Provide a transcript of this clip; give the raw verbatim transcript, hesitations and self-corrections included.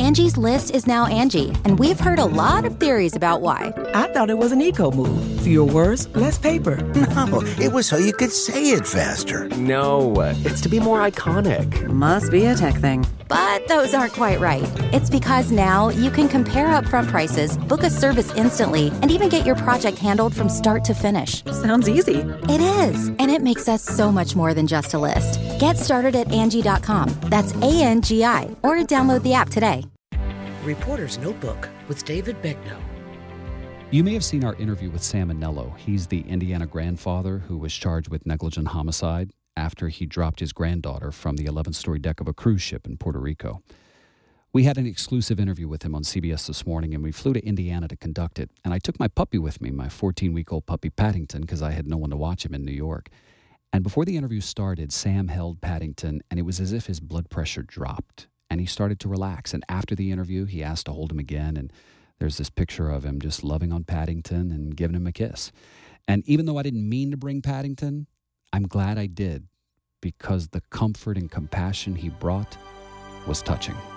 Angie's List is now Angie, and we've heard a lot of theories about why. I thought it was an eco move. Fewer words, less paper. No, it was so you could say it faster. No, it's to be more iconic. Must be a tech thing. But those aren't quite right. It's because now you can compare upfront prices, book a service instantly, and even get your project handled from start to finish. Sounds easy. It is, and it makes us so much more than just a list. Get started at Angie dot com. That's A N G I, or download the app today. Reporter's Notebook with David Begnaud. You may have seen our interview with Sam Anello. He's the Indiana grandfather who was charged with negligent homicide after he dropped his granddaughter from the eleventh-story deck of a cruise ship in Puerto Rico. We had an exclusive interview with him on C B S This Morning, and we flew to Indiana to conduct it. And I took my puppy with me, my fourteen-week-old puppy Paddington, because I had no one to watch him in New York. And before the interview started, Sam held Paddington, and it was as if his blood pressure dropped. And he started to relax. And after the interview, he asked to hold him again, and there's this picture of him just loving on Paddington and giving him a kiss. And even though I didn't mean to bring Paddington, I'm glad I did, because the comfort and compassion he brought was touching.